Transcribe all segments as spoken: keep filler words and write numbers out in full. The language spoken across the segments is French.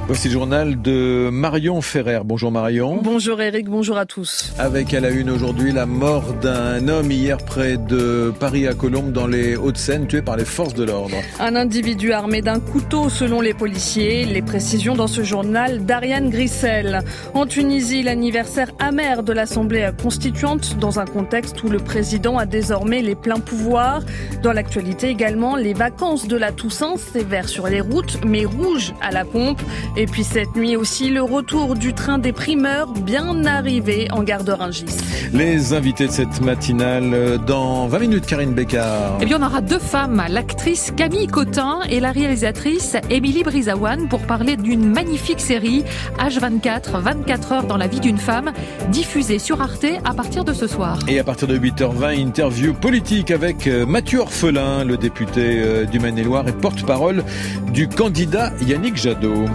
Voici le journal de Marion Ferrer. Bonjour Marion. Bonjour Eric, bonjour à tous. Avec à la une aujourd'hui la mort d'un homme hier près de Paris à Colombes dans les Hauts-de-Seine, tué par les forces de l'ordre. Un individu armé d'un couteau selon les policiers. Les précisions dans ce journal d'Ariane Grissel. En Tunisie, l'anniversaire amer de l'Assemblée constituante dans un contexte où le président a désormais les pleins pouvoirs. Dans l'actualité également, les vacances de la Toussaint, sévères sur les routes mais rouges à la pompe. Et puis cette nuit aussi, le retour du train des primeurs bien arrivé en gare de Rungis. Les invités de cette matinale dans vingt minutes, Karine Bécard. Eh bien, on aura deux femmes, l'actrice Camille Cotin et la réalisatrice Émilie Brisawan pour parler d'une magnifique série H vingt-quatre, vingt-quatre heures dans la vie d'une femme, diffusée sur Arte à partir de ce soir. Et à partir de huit heures vingt, interview politique avec Mathieu Orphelin, le député du Maine-et-Loire et porte-parole du candidat Yannick Jadot.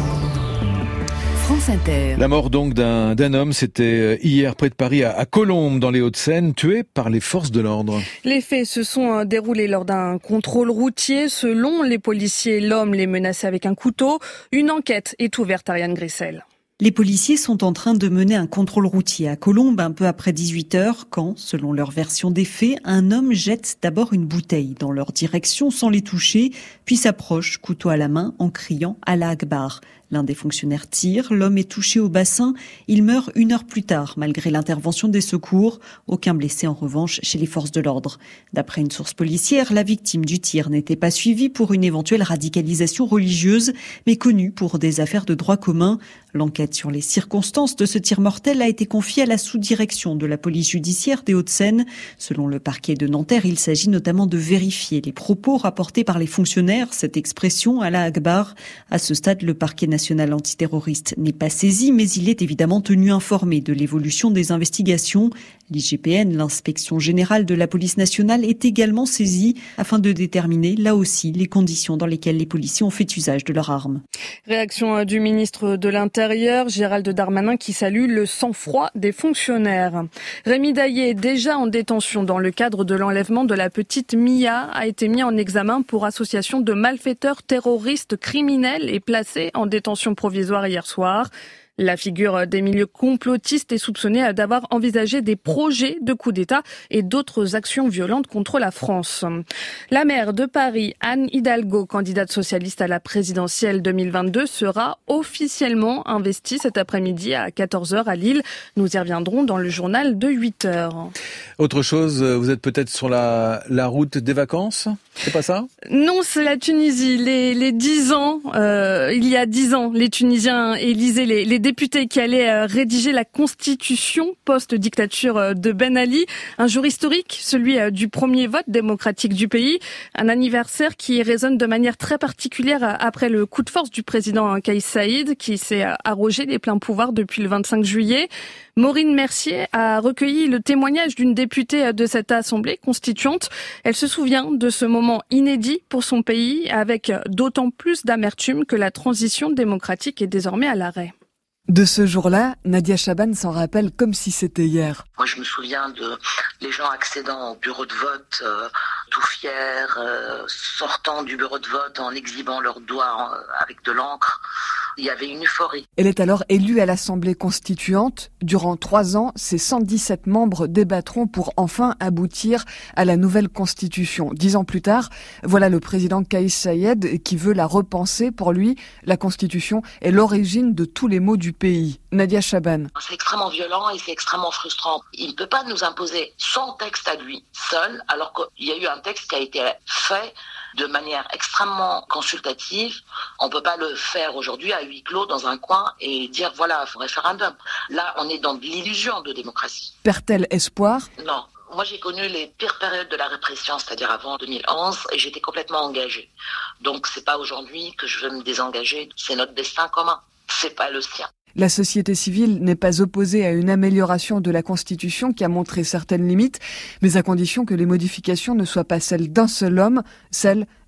France Inter. La mort donc d'un, d'un homme, c'était hier près de Paris à, à Colombes dans les Hauts-de-Seine, tué par les forces de l'ordre. Les faits se sont déroulés lors d'un contrôle routier. Selon les policiers, l'homme les menaçait avec un couteau. Une enquête est ouverte, Ariane Grissel. Les policiers sont en train de mener un contrôle routier à Colombes un peu après dix-huit heures quand, selon leur version des faits, un homme jette d'abord une bouteille dans leur direction sans les toucher, puis s'approche, couteau à la main, en criant « Allah Akbar ». L'un des fonctionnaires tire, l'homme est touché au bassin, il meurt une heure plus tard malgré l'intervention des secours. Aucun blessé en revanche chez les forces de l'ordre. D'après une source policière, la victime du tir n'était pas suivie pour une éventuelle radicalisation religieuse, mais connue pour des affaires de droit commun. L'enquête sur les circonstances de ce tir mortel a été confiée à la sous-direction de la police judiciaire des Hauts-de-Seine. Selon le parquet de Nanterre, il s'agit notamment de vérifier les propos rapportés par les fonctionnaires, cette expression Allah Akbar. À ce stade, le parquet national antiterroriste n'est pas saisi, mais il est évidemment tenu informé de l'évolution des investigations. L'I G P N, l'inspection générale de la police nationale, est également saisie afin de déterminer, là aussi, les conditions dans lesquelles les policiers ont fait usage de leurs armes. Réaction du ministre de l'Intérieur, Gérald Darmanin, qui salue le sang-froid des fonctionnaires. Rémi Daillé, déjà en détention dans le cadre de l'enlèvement de la petite Mia, a été mis en examen pour association de malfaiteurs terroristes criminels et placé en détention provisoire hier soir. La figure des milieux complotistes est soupçonnée d'avoir envisagé des projets de coup d'État et d'autres actions violentes contre la France. La maire de Paris, Anne Hidalgo, candidate socialiste à la présidentielle deux mille vingt-deux, sera officiellement investie cet après-midi à quatorze heures à Lille. Nous y reviendrons dans le journal de huit heures. Autre chose, vous êtes peut-être sur la, la route des vacances ? C'est pas ça ? Non, c'est la Tunisie. Les, les dix ans, euh, il y a dix ans, les Tunisiens élisaient les, les députés qui allaient rédiger la constitution post-dictature de Ben Ali. Un jour historique, celui du premier vote démocratique du pays. Un anniversaire qui résonne de manière très particulière après le coup de force du président Kais Saïed, qui s'est arrogé les pleins pouvoirs depuis le vingt-cinq juillet. Maureen Mercier a recueilli le témoignage d'une députée de cette assemblée constituante. Elle se souvient de ce moment inédit pour son pays, avec d'autant plus d'amertume que la transition démocratique est désormais à l'arrêt. De ce jour-là, Nadia Chaban s'en rappelle comme si c'était hier. Moi, je me souviens de les gens accédant au bureau de vote, euh, tout fiers, euh, sortant du bureau de vote en exhibant leurs doigts euh, avec de l'encre. Il y avait une euphorie. Elle est alors élue à l'Assemblée constituante. Durant trois ans, ses cent dix-sept membres débattront pour enfin aboutir à la nouvelle constitution. Dix ans plus tard, voilà le président Kais Saïed qui veut la repenser. Pour lui, la constitution est l'origine de tous les maux du pays. Nadia Chaban. C'est extrêmement violent et c'est extrêmement frustrant. Il ne peut pas nous imposer son texte à lui seul, alors qu'il y a eu un texte qui a été fait de manière extrêmement consultative. On ne peut pas le faire aujourd'hui à huis clos dans un coin et dire voilà, référendum. Là, on est dans de l'illusion de démocratie. Perd-elle espoir ? Non. Moi, j'ai connu les pires périodes de la répression, c'est-à-dire avant deux mille onze, et j'étais complètement engagée. Donc, c'est pas aujourd'hui que je veux me désengager. C'est notre destin commun. C'est pas le sien. La société civile n'est pas opposée à une amélioration de la Constitution qui a montré certaines limites, mais à condition que les modifications ne soient pas celles d'un seul homme, celles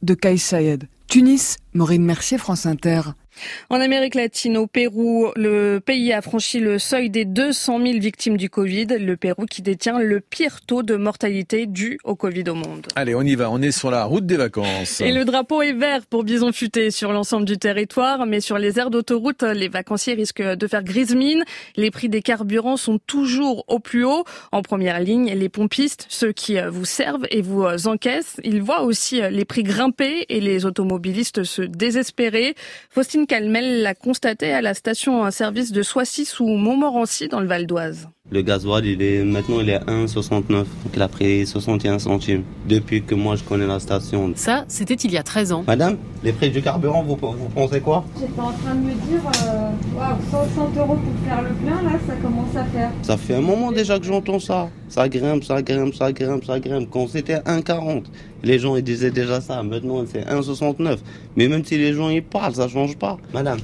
de Kais Saied. Tunis, Maureen Mercier, France Inter. En Amérique latine, au Pérou, le pays a franchi le seuil des deux cent mille victimes du Covid. Le Pérou qui détient le pire taux de mortalité dû au Covid au monde. Allez, on y va. On est sur la route des vacances. Et le drapeau est vert pour Bison Futé sur l'ensemble du territoire. Mais sur les aires d'autoroute, les vacanciers risquent de faire grise mine. Les prix des carburants sont toujours au plus haut. En première ligne, les pompistes, ceux qui vous servent et vous encaissent. Ils voient aussi les prix grimper et les automobilistes se désespérer. Faustine Calmel l'a constaté à la station-service de Soissy ou Montmorency dans le Val d'Oise. Le gasoil, il est, maintenant, il est à un virgule soixante-neuf. Donc, il a pris soixante et un centimes depuis que moi, je connais la station. Ça, c'était il y a treize ans. Madame, les prix du carburant, vous, vous pensez quoi? J'étais en train de me dire, euh, wow, soixante euros pour faire le plein, là, ça commence à faire. Ça fait un moment déjà que j'entends ça. Ça grimpe, ça grimpe, ça grimpe, ça grimpe. Quand c'était un virgule quarante, les gens, ils disaient déjà ça. Maintenant, c'est un virgule soixante-neuf. Mais même si les gens, ils parlent, ça change pas. Madame.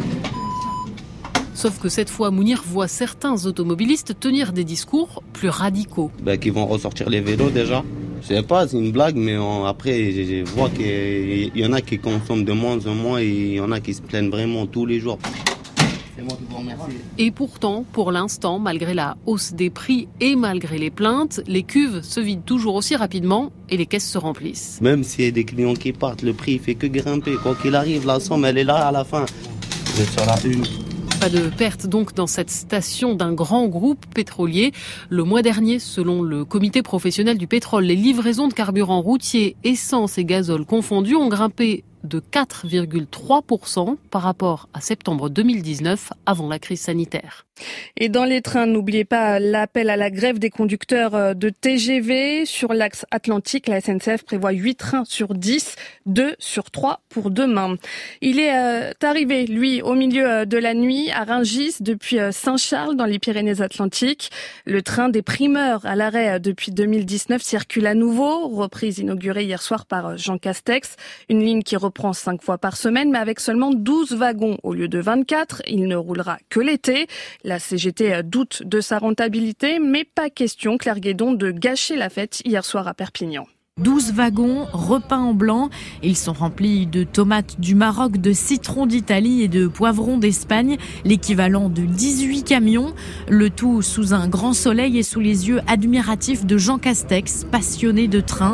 Sauf que cette fois, Mounir voit certains automobilistes tenir des discours plus radicaux. Ben, qui vont ressortir les vélos déjà. Je sais pas, c'est une blague, mais on, après, je, je vois qu'il y en a qui consomment de moins en moins et il y en a qui se plaignent vraiment tous les jours. C'est moi qui vous remercie. Et pourtant, pour l'instant, malgré la hausse des prix et malgré les plaintes, les cuves se vident toujours aussi rapidement et les caisses se remplissent. Même s'il y a des clients qui partent, le prix fait que grimper. Quoi qu'il arrive, la somme, elle est là à la fin. Vous êtes sur la une. Pas de perte donc dans cette station d'un grand groupe pétrolier. Le mois dernier, selon le comité professionnel du pétrole, les livraisons de carburant routier, essence et gazole confondus ont grimpé de quatre virgule trois pour cent par rapport à septembre deux mille dix-neuf, avant la crise sanitaire. Et dans les trains, n'oubliez pas l'appel à la grève des conducteurs de T G V. Sur l'axe Atlantique, la S N C F prévoit huit trains sur dix, deux sur trois pour demain. Il est euh, arrivé, lui, au milieu de la nuit à Rungis, depuis Saint-Charles, dans les Pyrénées-Atlantiques. Le train des primeurs, à l'arrêt depuis deux mille dix-neuf, circule à nouveau, reprise inaugurée hier soir par Jean Castex. Une ligne qui reprend cinq fois par semaine, mais avec seulement douze wagons au lieu de vingt-quatre. Il ne roulera que l'été. La C G T doute de sa rentabilité, mais pas question, Claire Guédon, de gâcher la fête hier soir à Perpignan. douze wagons repeints en blanc. Ils sont remplis de tomates du Maroc, de citrons d'Italie et de poivrons d'Espagne, l'équivalent de dix-huit camions. Le tout sous un grand soleil et sous les yeux admiratifs de Jean Castex, passionné de train.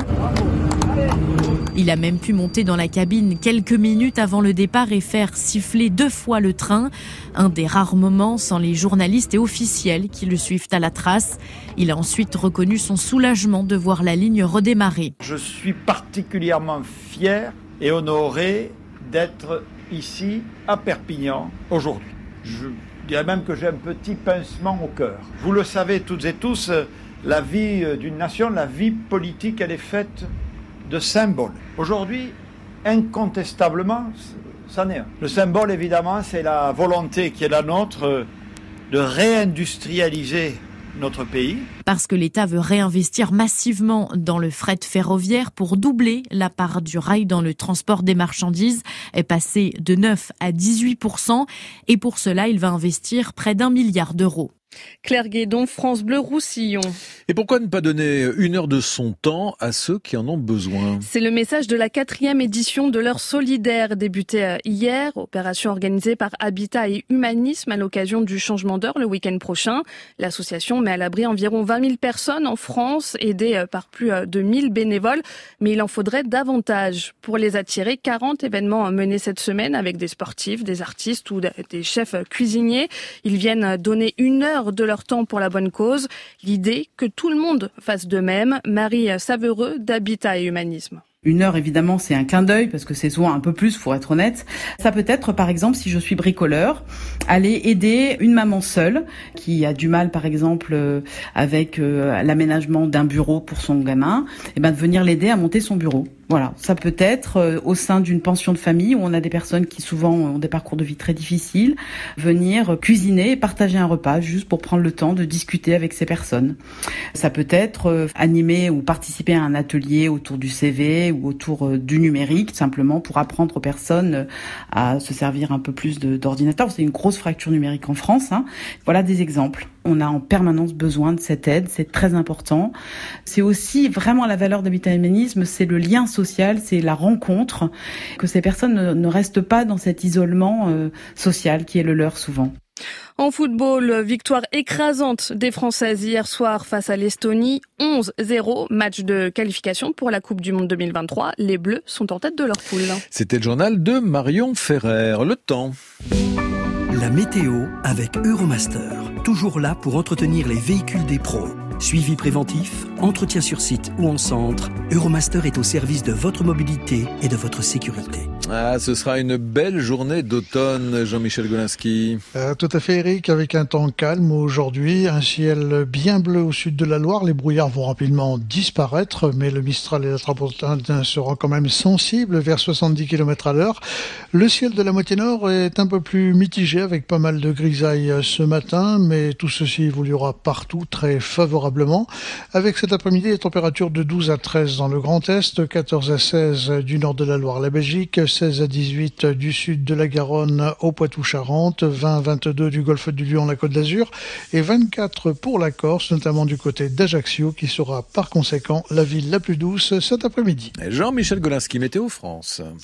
Il a même pu monter dans la cabine quelques minutes avant le départ et faire siffler deux fois le train. Un des rares moments sans les journalistes et officiels qui le suivent à la trace. Il a ensuite reconnu son soulagement de voir la ligne redémarrer. Je suis particulièrement fier et honoré d'être ici à Perpignan aujourd'hui. Je dirais même que j'ai un petit pincement au cœur. Vous le savez toutes et tous, la vie d'une nation, la vie politique, elle est faite de symboles. Aujourd'hui, incontestablement, c'en est un. Le symbole, évidemment, c'est la volonté qui est la nôtre de réindustrialiser notre pays. Parce que l'État veut réinvestir massivement dans le fret ferroviaire pour doubler la part du rail dans le transport des marchandises, est passée de neuf à dix-huit pour cent. Et pour cela, il va investir près d'un milliard d'euros. Claire Guédon, France Bleu Roussillon. Et pourquoi ne pas donner une heure de son temps à ceux qui en ont besoin? C'est le message de la quatrième édition de l'heure solidaire, débutée hier, opération organisée par Habitat et Humanisme à l'occasion du changement d'heure le week-end prochain. L'association met à l'abri environ vingt mille personnes en France, aidées par plus de mille bénévoles, mais il en faudrait davantage. Pour les attirer, quarante événements menés cette semaine avec des sportifs, des artistes ou des chefs cuisiniers. Ils viennent donner une heure de leur temps pour la bonne cause. L'idée que tout le monde fasse de même. Marie Saveureux d'Habitat et Humanisme. Une heure, évidemment, c'est un clin d'œil parce que c'est souvent un peu plus, faut être honnête. Ça peut être, par exemple, si je suis bricoleur, aller aider une maman seule qui a du mal, par exemple, euh, avec euh, l'aménagement d'un bureau pour son gamin, et ben de venir l'aider à monter son bureau. Voilà, ça peut être euh, au sein d'une pension de famille où on a des personnes qui souvent ont des parcours de vie très difficiles, venir cuisiner et partager un repas juste pour prendre le temps de discuter avec ces personnes. Ça peut être euh, animer ou participer à un atelier autour du C V ou autour euh, du numérique, simplement pour apprendre aux personnes euh, à se servir un peu plus de, d'ordinateur. C'est une grosse fracture numérique en France, hein. Voilà des exemples. On a en permanence besoin de cette aide, c'est très important. C'est aussi vraiment la valeur d'Habitat Humanisme, c'est le lien social, c'est la rencontre, que ces personnes ne, ne restent pas dans cet isolement euh, social qui est le leur souvent. En football, victoire écrasante des Françaises hier soir face à l'Estonie, onze zéro, match de qualification pour la Coupe du Monde deux mille vingt-trois. Les Bleus sont en tête de leur poule. C'était le journal de Marion Ferrer. Le temps. La météo avec Euromaster, toujours là pour entretenir les véhicules des pros. Suivi préventif, entretien sur site ou en centre, Euromaster est au service de votre mobilité et de votre sécurité. Ah, ce sera une belle journée d'automne, Jean-Michel Golinski. Euh, tout à fait, Eric, avec un temps calme aujourd'hui, un ciel bien bleu au sud de la Loire. Les brouillards vont rapidement disparaître, mais le Mistral et la Tramontane seront quand même sensibles vers soixante-dix kilomètres à l'heure. Le ciel de la moitié nord est un peu plus mitigé avec pas mal de grisailles ce matin, mais tout ceci évoluera partout très favorablement. Avec cet après-midi, les températures de douze à treize dans le Grand Est, quatorze à seize du nord de la Loire, la Belgique, seize à dix-huit du sud de la Garonne au Poitou-Charentes, vingt à vingt-deux du golfe du Lion, la Côte d'Azur, et vingt-quatre pour la Corse, notamment du côté d'Ajaccio, qui sera par conséquent la ville la plus douce cet après-midi. Jean-Michel Golinski, Météo France.